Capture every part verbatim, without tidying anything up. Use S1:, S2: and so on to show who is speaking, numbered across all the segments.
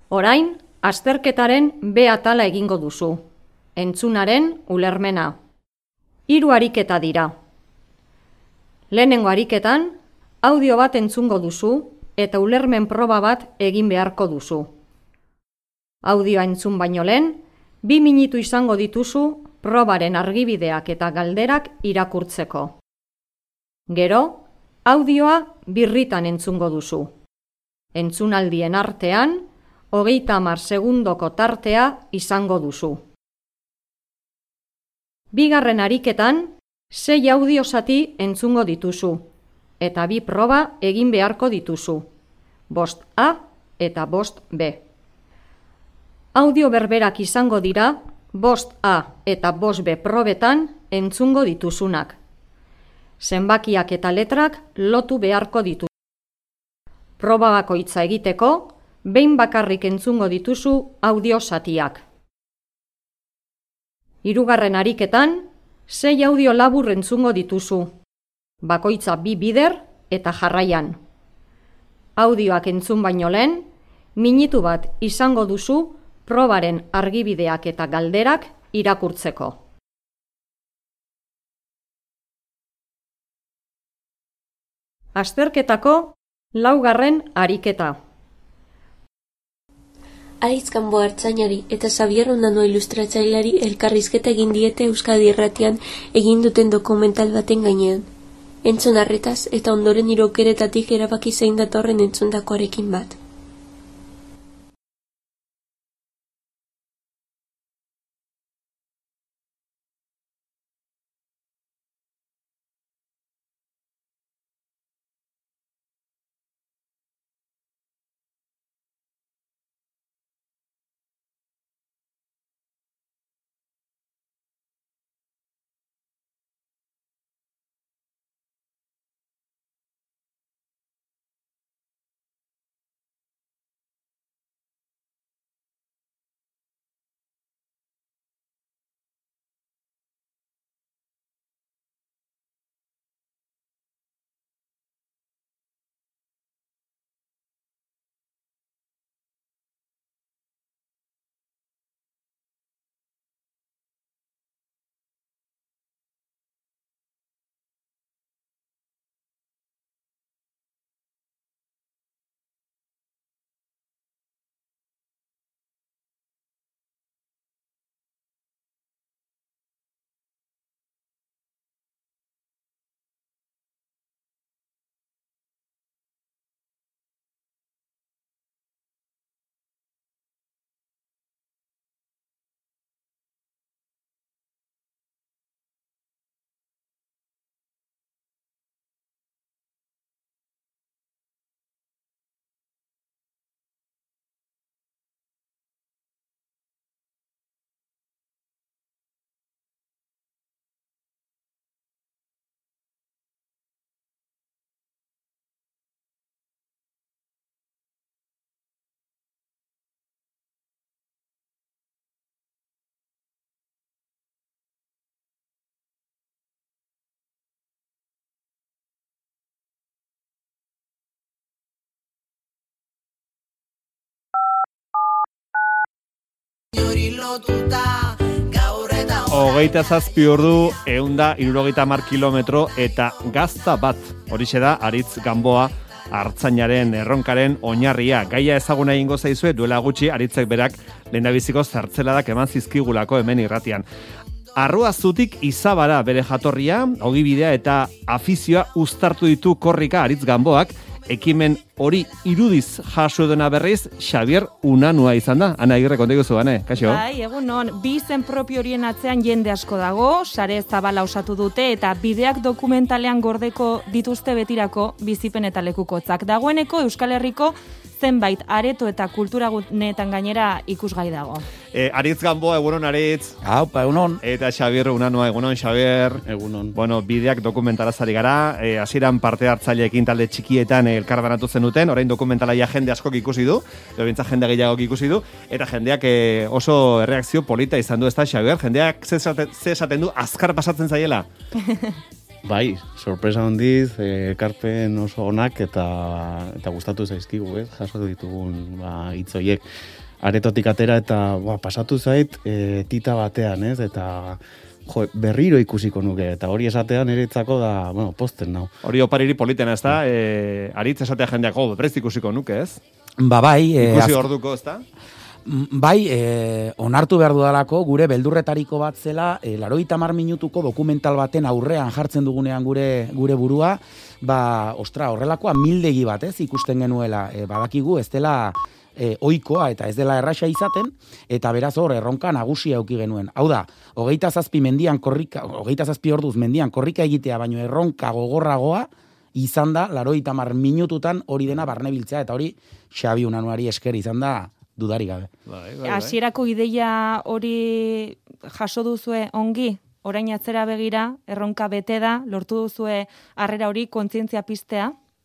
S1: Orain, azterketaren B atala egingo duzu. Entzunaren ulermena. Hiru ariketa dira. Lehenengo ariketan, audio bat entzungo duzu eta ulermen proba bat egin beharko duzu. Audioa entzun baino lehen, bi minutu izango dituzu probaren argibideak eta galderak irakurtzeko. Gero, audioa birritan entzungo duzu. Entzunaldien artean, hogeita hamar segundoko tartea izango duzu. Bigarren ariketan, sei audio zati entzungo dituzu, eta bi proba egin beharko dituzu, bost A eta bost B. Audio berberak izango dira, bost A eta bost B probetan entzungo dituzunak. Zenbakiak eta letrak lotu beharko dituzu. Proba bakoitza egiteko, behin bakarrik entzungo dituzu audio zatiak. Hirugarren ariketan, sei audio labur entzungo dituzu, bakoitza bi bider eta jarraian. Audioak entzun baino lehen, minutu bat izango duzu probaren argibideak eta galderak irakurtzeko. Azterketako laugarren ariketa.
S2: Aritz Gamboa ertzainari eta Xabier Unanua ilustratzaileari elkarrizketa egin diete Euskadi Irratian egin duten dokumental baten gainean. Entzun arretaz eta ondoren hiru aukeretatik erabaki zein datorren entzundakoarekin bat.
S3: Hogeita zazpi ordu, ehunda hirurogeita hamar kilometro eta gazta bat. Horixe da Aritz Gamboa artzainaren erronkaren oinarria. Gaia ezaguna egingo zaizue duela gutxi Aritzek berak lehendabiziko zertzeladak eman zizkigulako hemen irratian. Arruazutik Izabara bere jatorria, ogibidea eta afizioa uztartu ditu korrika Aritz Gamboak. Ekimen hori irudiz jaso edona berriz, Xabier Unanua izan da. Ana Agirre, konta iguzu bane, kaixo?
S4: Bai, egun non, bi izen propio horien atzean jende asko dago, sare zabala osatu dute eta bideak dokumentalean gordeko dituzte betirako bizipen eta lekukotzak. Dagoeneko Euskal Herriko zenbait areto eta kultura guneetan gainera ikusgai dago.
S3: E, Aritz Gamboa, egunon Aritz.
S5: Haupa, egunon.
S3: Eta Xabier Unanua, egunon Xabier.
S5: Egunon.
S3: Bueno, bideak dokumentalazari gara, e, hasieran parte hartzaileekin talde txikietan elkarbanatu zenuten, orain dokumentala ja jende askok ikusi du, edo bintza jende gehiagok ikusi du, eta jendeak e, oso erreakzio polita izan du, ez da Xabier? Jendeak ze esaten, ze esaten du azkar pasatzen zaiela?
S5: Bai, sorpresa handiz, eh, ekarpen oso onak eta eta gustatu zaizkigu, ez? Jaso ditugun ba hitzoiek aretotik atera eta ba, pasatu zait e, tita batean, ez? Eta jo, berriro ikusiko nuke eta hori esatean niretzako da, bueno, posten nau.
S3: Hori opariri politena, ez da? E, aritz esatea jendeak, jo, berez ikusiko nuke, ez?
S6: Ba bai, e,
S3: ikusi orduko, ez da?
S6: Bai, e, onartu behar dudalako, gure beldurretariko bat zela, e, larogeita hamar minutuko dokumental baten aurrean jartzen dugunean gure gure burua, ba, ostra, horrelakoa mildegi bat, ez, ikusten genuela, e, badakigu, ez dela e, ohikoa eta ez dela erraxa izaten, eta beraz hor, erronka nagusia eduki genuen. Hau da, hogeita zazpi mendian korrika, hogeita zazpi orduz mendian korrika egitea, baino erronka gogorragoa, izan da, larogeita hamar minututan hori dena barnebiltzea, eta hori Xabi Unanuari esker izan da, dudari gabe.
S3: Bai, bai, bai.
S4: Hasierako ideia hori jaso duzue ongi, orain atzera begira, erronka bete da, lortu duzue harrera hori kontzientzia piztea?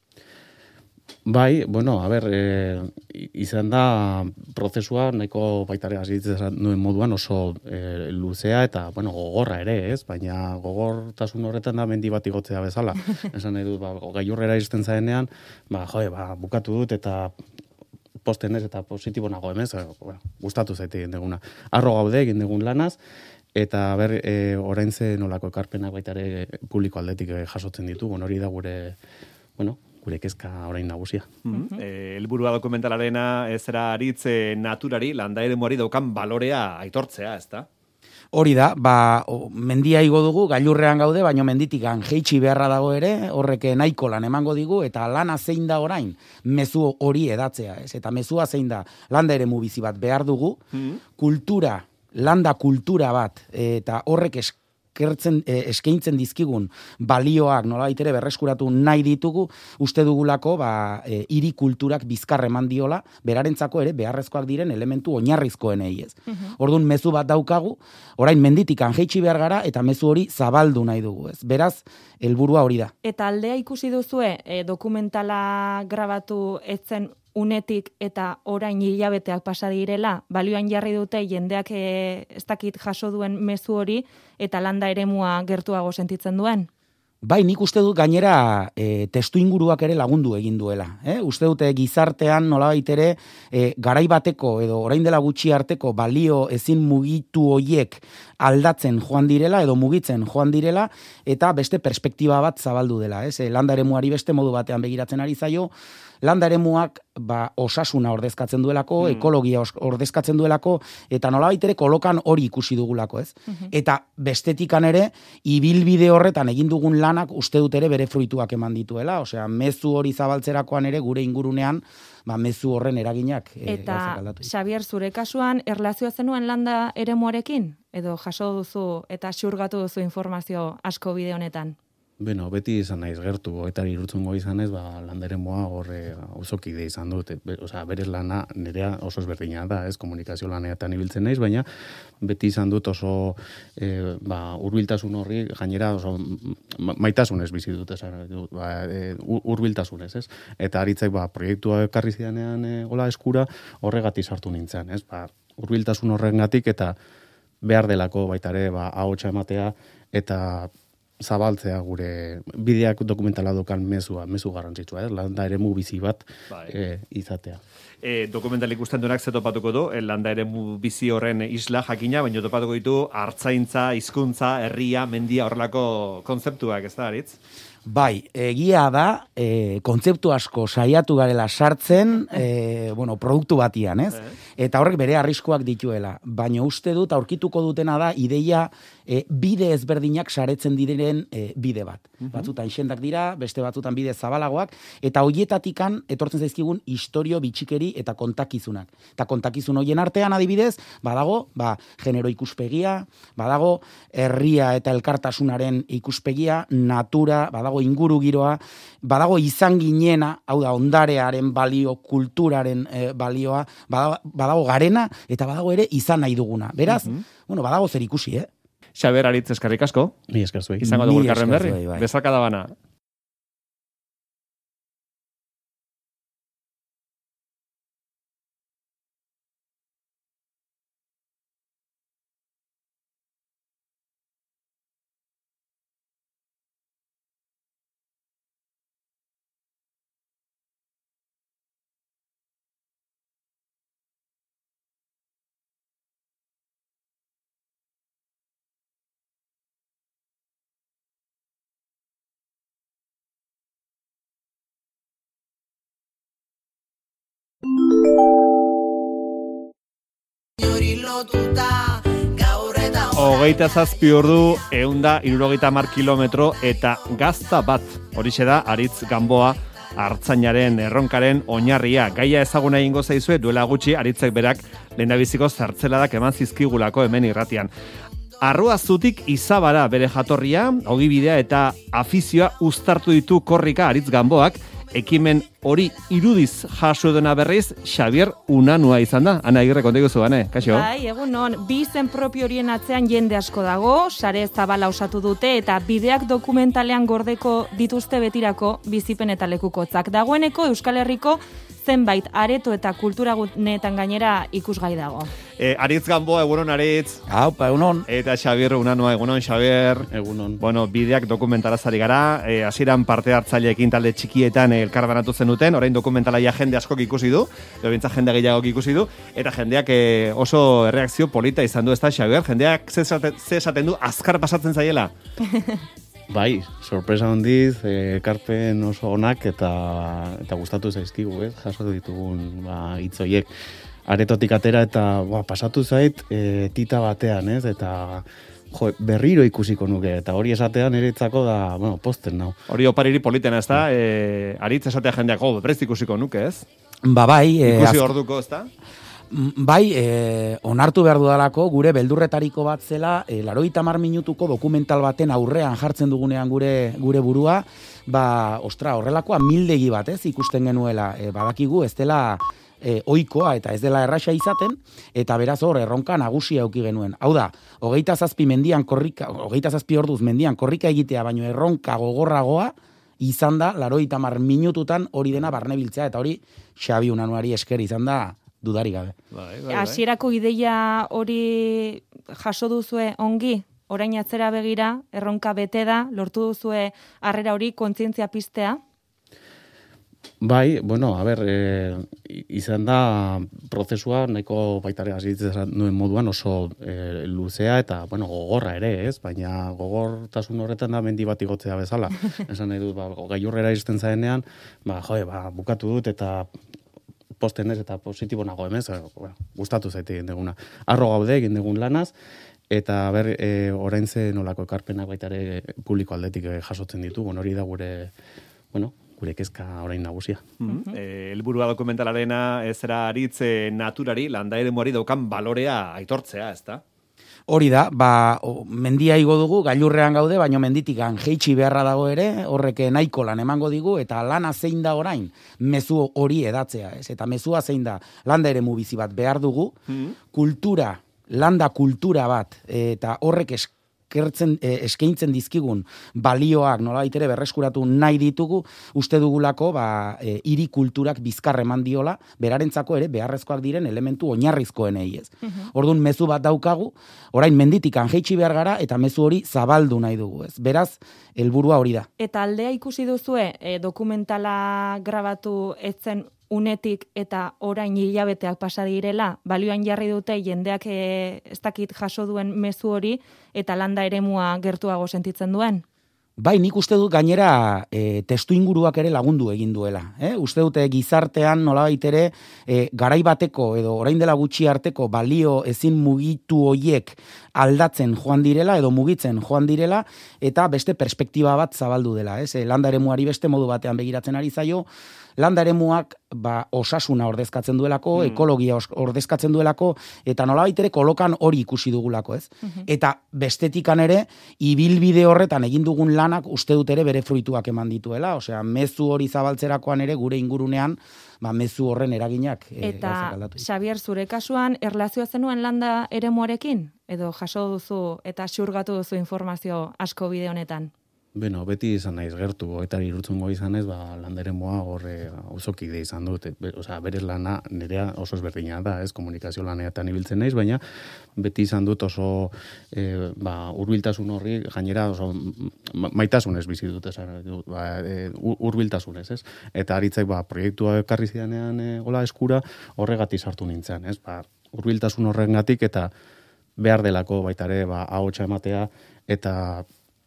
S5: Bai, bueno, a ber, e, izan da prozesua nahiko baitare hasitzen duen moduan oso e, luzea eta, bueno, gogorra ere, ez? Baina gogortasun horretan da mendi bat igotzea bezala. Esan nahi dut, ba, gailurrera iristen zaenean, ba, joe, ba, bukatu dut eta posten ez eta positibo nago emez, bueno, gustatu zaite egin deguna. Arro gaude egin degun lanaz, eta ber, e, orain ze nolako ekarpenak baita ere publiko aldetik jasotzen ditugu, hori da gure, bueno, gure kezka orain nagusia.
S3: Mm-hmm. E, helburua dokumentalarena ez era aritz e, naturari, landa eremuari daukan balorea aitortzea, ez da?
S6: Hori da, ba, o, mendia igo dugu, gailurrean gaude, baino menditikan jeitsi beharra dago ere, horrek nahiko lan emango digu, eta lana zein da orain, mezu hori edatzea, ez? Eta mezua zein da, landa ere bizi bat behar dugu, mm-hmm. kultura, landa kultura bat, eta horrek eskertzen, eh, eskaintzen dizkigun balioak nolabait ere berreskuratu nahi ditugu, uste dugulako ba, e, hiri kulturak bizkar eman diola, berarentzako ere beharrezkoak diren elementu oinarrizkoenei ez. Uh-huh. Orduan mezu bat daukagu, orain menditikan jeitsi behar gara, eta mezu hori zabaldu nahi dugu ez. Beraz, helburua hori da.
S4: Eta aldea ikusi duzue, e, dokumentala grabatu etzen unetik eta orain hilabeteak pasa direla, balioan jarri dute jendeak e, ez dakit jaso duen mezu hori eta landa eremua gertuago sentitzen duen?
S6: Bai, nik uste dut gainera e, testu inguruak ere lagundu egin duela. Eh? Uste dute gizartean nolabait ere e, garai bateko edo orain dela gutxi arteko balio ezin mugitu hoiek aldatzen joan direla edo mugitzen joan direla eta beste perspektiba bat zabaldu dela. Ez? E, landa eremuari beste modu batean begiratzen ari zaio, landa eremuak ba, osasuna ordezkatzen duelako, mm. ekologia ordezkatzen duelako, eta nolabait ere kolokan hori ikusi dugulako, ez? Mm-hmm. Eta bestetikan ere, ibilbide horretan egin dugun lanak uste dut ere bere fruituak eman dituela, osea, mezu hori zabaltzerakoan ere gure ingurunean, ba, mezu horren eraginak e,
S4: eta Xabier, zure kasuan, erlazioa zenuen landa eremuarekin? Edo jaso duzu eta xurgatu duzu informazio asko bide honetan?
S5: Beno, beti izan naiz gertu, eta irutzungo izanez, ba, landeremoa horre osokide izan dut. Be, osea, berez lana nerea oso ezberdina da, ez, komunikazio laneatan ibiltzen naiz, baina beti izan dut oso e, ba, hurbiltasun horri, gainera oso maitasunez bizi dut, esan dut, ba, e, hurbiltasunez, ez? Eta aritzek, ba, proiektua ekarri zidanean e, gola eskura, horregatik sartu nintzen, ez? Ba, hurbiltasun horrengatik eta behar delako baitare, ba, ahotsa ematea, eta zabaltzea gure bideak dokumentala dokan mezua, mezu garrantzitsua, eh? Landa eremu bizi bat e, izatea.
S3: E, dokumental ikusten duenak ze topatuko du, e, landa eremu bizi horren isla jakina, baina topatuko ditu hartzaintza, hizkuntza, herria, mendia horrelako kontzeptuak, ez da, Aritz?
S6: Bai, egia da, e, kontzeptu asko saiatu garela sartzen, e, bueno, produktu batian, ez? Eta horrek bere arriskuak dituela. Baina uste dut, aurkituko dutena da, ideia e, bide ezberdinak saretzen diren e, bide bat. Uh-huh. Batzutan xendak dira, beste batzutan bide zabalagoak, eta hoietatikan etortzen zaizkigun istorio bitxikeri eta kontakizunak. Eta kontakizun hoien artean adibidez, badago, ba, genero ikuspegia, badago, herria eta elkartasunaren ikuspegia, natura, badago inguru giroa, badago izan ginena, hau da, ondarearen balio, kulturaren e, balioa, badago, badago garena, eta badago ere izan nahi duguna. Beraz, uh-huh. bueno, badago zer ikusi, eh?
S3: Xabier, Aritz, eskerrik asko.
S5: Mi esker zuei.
S3: Izango dugu elkarren berri. Bezarkada bana. Hogeita zazpi ordu, eunda irurogeita hamar kilometro eta gazta bat. Horixe da, Aritz Gamboa Artzainaren erronkaren oinarria. Gaia ezaguna egingo zaizue, duela gutxi Aritzek berak lehendabiziko zertzeladak eman zizkigulako hemen irratian. Arruazutik Izabara bere jatorria, ogibidea eta afizioa uztartu ditu korrika Aritz Gamboak, ekimen hori irudiz jaso dena berriz, Xabier Unanua izan da. Ana, Agirre, konta iguzu, Ane, kaixo?
S4: Bai, egun non, bi izen propio horien atzean jende asko dago, sare zabala osatu dute, eta bideak dokumentalean gordeko dituzte betirako bizipen eta lekukotzak. Dagoeneko Euskal Herriko zenbait areto eta kultura guneetan gainera ikusgai dago.
S3: E, Aritz Gamboa, egunon, Aritz.
S6: Haupa, egunon.
S3: Eta Xabier Unanua, egunon, Xabier.
S5: Egunon.
S3: Bueno, bideak dokumentalazari gara, e, hasieran parte hartzaileekin talde txikietan elkar banatu zenuten, orain dokumentalaia jende askok ikusi du, edo bintza jende gehiagok ikusi du, eta jendeak e, oso erreakzio polita izan du, ez da, Xabier? Jendeak ze esaten, ze esaten du, azkar pasatzen zaiela?
S5: Bai, sorpresa handiz, ekarpen oso onak eta eta gustatu zaizkigu, ez? Jaso ditugun ba hitzoiek aretotik atera eta ba, pasatu zait e, tita batean, ez? Eta jo, berriro ikusiko nuke eta hori esatean niretzako da, bueno, posten nau.
S3: Hori opariri politena, ez da? E, Aritz esatea jendeak, jo, berrez ikusiko nuke, ez?
S6: Ba bai,
S3: ikusi
S6: e,
S3: orduko, ez da?
S6: Bai, e, onartu behar dudalako, gure beldurretariko bat zela, e, larogeita hamar minutuko dokumental baten aurrean jartzen dugunean gure gure burua, ba, ostra, horrelakoa mildegi bat, ez, ikusten genuela, e, badakigu, ez dela e, ohikoa eta ez dela erraxa izaten, eta beraz hor, erronka nagusia eduki genuen. Hau da, hogeita zazpi mendian korrika, hogeita zazpi orduz mendian korrika egitea, baino erronka gogorragoa, izan da, larogeita hamar minututan hori dena barnebiltzea, eta hori Xabi Unanuari esker izan da, dudari gabe.
S3: Bai, bai, bai.
S4: Hasierako ideia hori jaso duzue ongi, orain atzera begira, erronka bete da, lortu duzue harrera hori kontzientzia piztea?
S5: Bai, bueno, a ber, e, izan da prozesua nahiko baitare hasitzen nuen moduan oso e, luzea eta, bueno, gogorra ere, ez? Baina gogortasun horretan da mendi bat igotzea bezala. Esan nahi dut, ba, gailurrera iristen zaenean, ba, joe, ba, bukatu dut eta posten ez eta positibo nago emez, bueno, gustatu zaite egin deguna. Arro gaude egin degun lanaz, eta ber, e, orain ze nolako ekarpenak baita ere publiko aldetik jasotzen ditugu, hori da gure, bueno, gure kezka orain nagusia.
S3: Mm-hmm. E, helburua dokumentalarena ez era Aritz e, naturari, landaeremuari daukan balorea aitortzea, ez da?
S6: Hori da, ba, o, mendia igo dugu, gailurrean gaude, baino menditikan jeitsi beharra dago ere, horrek nahiko lan emango digu, eta lana zein da orain, mezu hori edatzea, ez? Eta mezua zein da, landa ere mubizi bat behar dugu, mm-hmm. kultura, landa kultura bat, eta horrek eskertzen, e, eskaintzen dizkigun balioak nolabait ere berreskuratu nahi ditugu, uste dugulako ba, e, hiri kulturak bizkar eman diola, berarentzako ere beharrezkoak diren elementu oinarrizkoenei, ez. Uh-huh. Orduan mezu bat daukagu, orain menditikan jeitsi behar gara eta mezu hori zabaldu nahi dugu, ez. Beraz, helburua hori da.
S4: Eta aldea ikusi duzue, e, dokumentala grabatu etzen unetik eta orain hilabeteak pasa direla, balioan jarri dute jendeak e, ez dakit jaso duen mezu hori eta landa eremua gertuago sentitzen duen?
S6: Bai, nik uste dut gainera e, testu inguruak ere lagundu egin duela. Eh? Uste dute gizartean nolabait ere e, garai bateko edo orain dela gutxi arteko balio ezin mugitu hoiek aldatzen joan direla edo mugitzen joan direla eta beste perspektiba bat zabaldu dela. Ez? E, landa eremuari beste modu batean begiratzen ari zaio, landa eremuak ba, osasuna ordezkatzen duelako, mm. ekologia ordezkatzen duelako, eta nolabait ere kolokan hori ikusi dugulako, ez? Mm-hmm. Eta bestetikan ere, ibilbide horretan egin dugun lanak uste dut ere bere fruituak eman dituela, osea, mezu hori zabaltzerakoan ere gure ingurunean, ba, mezu horren eraginak.
S4: Eta, e, Xabier, zure kasuan, erlazioa zenuen landa eremuarekin? Edo jaso duzu eta xurgatu duzu informazio asko bide honetan?
S5: Beno, beti izan naiz gertu, eta irutzungo izan ez, ba, landeremoa horre osokide izan dut, be, osea, berez lana nirea oso ezberdina da, ez, komunikazio laneatan ibiltzen naiz, baina beti izan dut oso e, ba, hurbiltasun horri, gainera oso maitasunez bizi dut, esan, ba, e, hurbiltasunez, ez, eta Aritzek, ba, proiektua ekarri zidanean e, gola eskura, horregatik sartu nintzen, ez, ba, hurbiltasun horrengatik eta behar delako baita ere, ba, ahotsa ematea, eta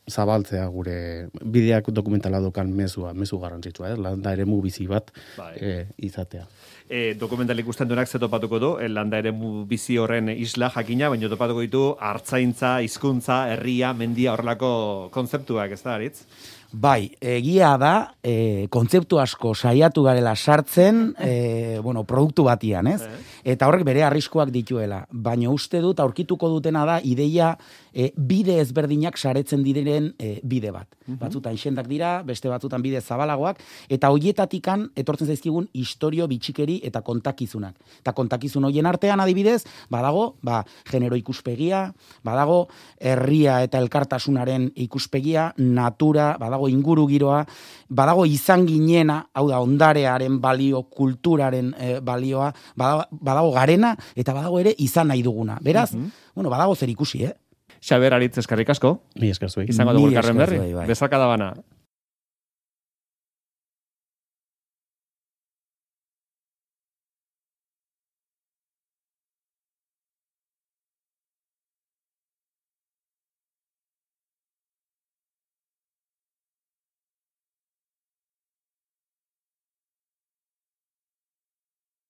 S5: zabaltzea gure bideak dokumentala dokan mezua, mezu garrantzitsua, ez? Landa eremu bizi bat
S3: bai.
S5: e, izatea.
S3: E, dokumental ikusten duenak ze topatuko du, e, landa eremu bizi horren isla jakina, baina topatuko ditu hartzaintza, hizkuntza, herria, mendia horrelako kontzeptuak, ez da, Aritz?
S6: Bai, egia da, e, kontzeptu asko saiatu garela sartzen, e, bueno, produktu batian, ez? Eta horrek bere arriskuak dituela. Baina uste dut, aurkituko dutena da, ideia e, bide ezberdinak saretzen diren e, bide bat. Batzutan xendak dira, beste batzutan bide zabalagoak, eta hoietatikan etortzen zaizkigun istorio bitxikeri eta kontakizunak. Eta kontakizun hoien artean adibidez, badago, ba, genero ikuspegia, badago herria eta elkartasunaren ikuspegia, natura, badago inguru giroa, badago izan ginena, hau da, ondarearen balio, kulturaren e, balioa, badago, badago garena, eta badago ere izan nahi duguna. Beraz, bueno, badago zer ikusi, eh?
S3: Xaber, Aritz, eskerrik asko.
S5: Mi esker zuei.
S3: Izango dugu
S6: Mila
S3: elkarren
S6: esker
S3: berri.
S6: zuei, bai.
S3: Bezarka da bana.